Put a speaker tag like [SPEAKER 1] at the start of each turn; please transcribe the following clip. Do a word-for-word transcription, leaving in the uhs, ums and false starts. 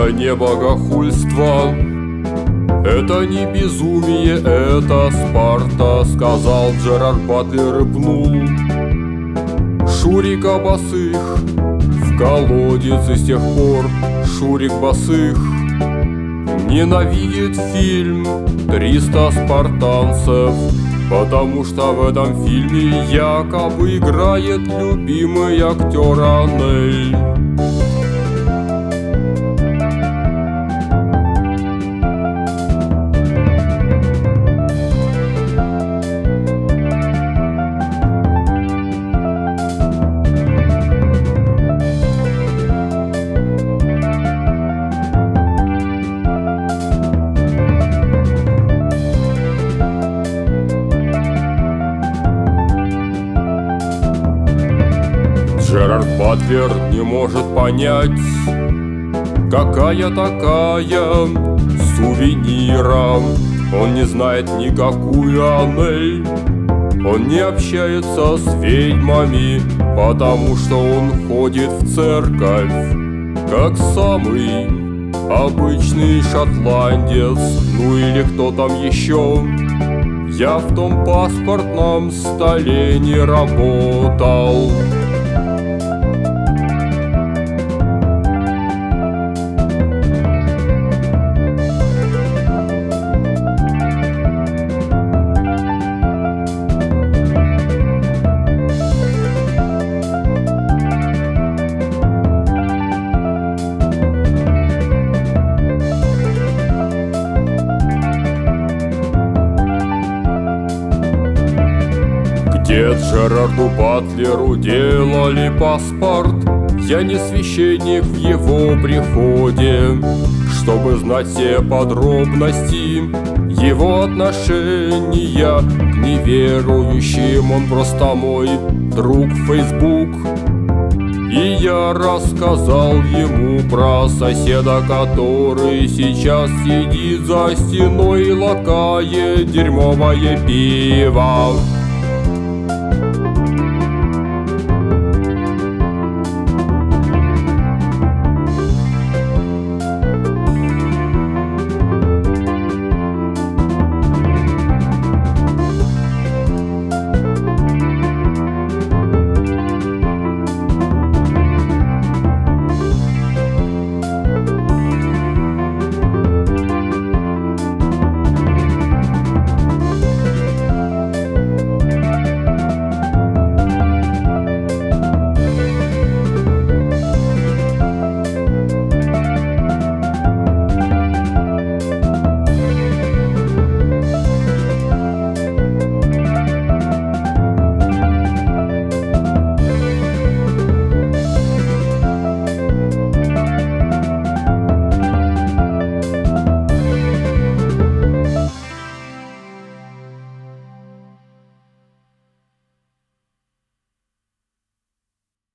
[SPEAKER 1] Это не богохульство, это не безумие, это Спарта, сказал Джерард Батлер и пнул Шурика Босых в колодец. И с тех пор Шурик Босых ненавидит фильм «триста спартанцев», потому что в этом фильме якобы играет любимый актер Анель. Джерард Батлер не может понять, какая такая сувенира. Он не знает никакую Анель, он не общается с ведьмами, потому что он ходит в церковь, как самый обычный шотландец. Ну или кто там еще. Я в том паспортном столе не работал. Где Джерарду Батлеру делали паспорт? Я не священник в его приходе, чтобы знать все подробности его отношения к неверующим. Он просто мой друг в Facebook. И я рассказал ему про соседа, который сейчас сидит за стеной и лакает дерьмовое пиво.